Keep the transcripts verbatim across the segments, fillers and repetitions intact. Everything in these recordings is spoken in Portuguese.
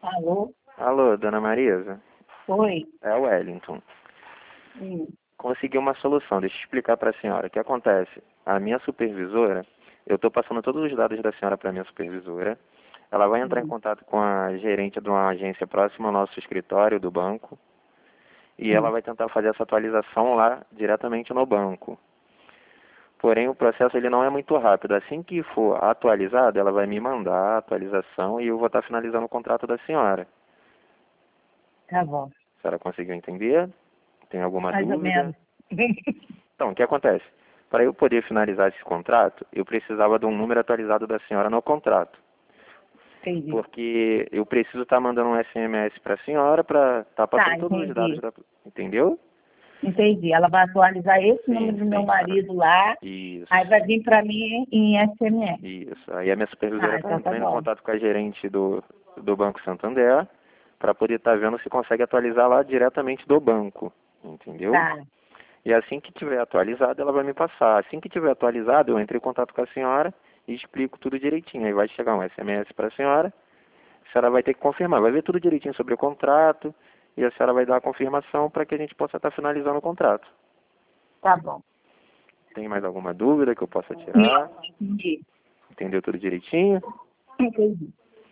Alô? Alô, dona Marisa? Oi? É o Wellington. Hum. Consegui uma solução, deixa eu explicar para a senhora. O que acontece? A minha supervisora, eu estou passando todos os dados da senhora para a minha supervisora. Ela vai entrar em Hum. contato com a gerente de uma agência próxima ao nosso escritório do banco. E ela Hum. vai tentar fazer essa atualização lá diretamente no banco. Porém, o processo ele não é muito rápido. Assim que for atualizado, ela vai me mandar a atualização e eu vou estar finalizando o contrato da senhora. Tá bom. A senhora conseguiu entender? Tem alguma Mais ou dúvida? menos. Então, o que acontece? Para eu poder finalizar esse contrato, eu precisava de um número atualizado da senhora no contrato. Entendi. Porque eu preciso estar mandando um S M S para a senhora para estar Tá, passando todos os dados entendi. da... Entendeu? Entendi. Ela vai atualizar esse Sim, número do meu sim. marido lá, Isso. aí vai vir para mim em S M S. Isso. Aí a minha supervisora Ah, está então tá entrando em bom. contato com a gerente do, do Banco Santander para poder estar vendo se consegue atualizar lá diretamente do banco. Entendeu? Tá, E assim que tiver atualizado, ela vai me passar. Assim que tiver atualizado, eu entro em contato com a senhora e explico tudo direitinho. Aí vai chegar um S M S para a senhora, a senhora vai ter que confirmar. Vai ver tudo direitinho sobre o contrato e a senhora vai dar a confirmação para que a gente possa estar finalizando o contrato. tá bom. Tem mais alguma dúvida que eu possa tirar? Não, entendi. Entendeu tudo direitinho? Entendi.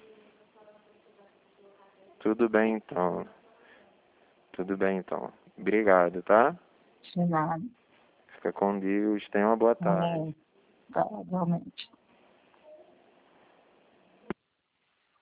Tudo bem, então. Tudo bem, então. Obrigado, tá? De nada. Fica com Deus. Tenha uma boa tarde. É, tá, realmente.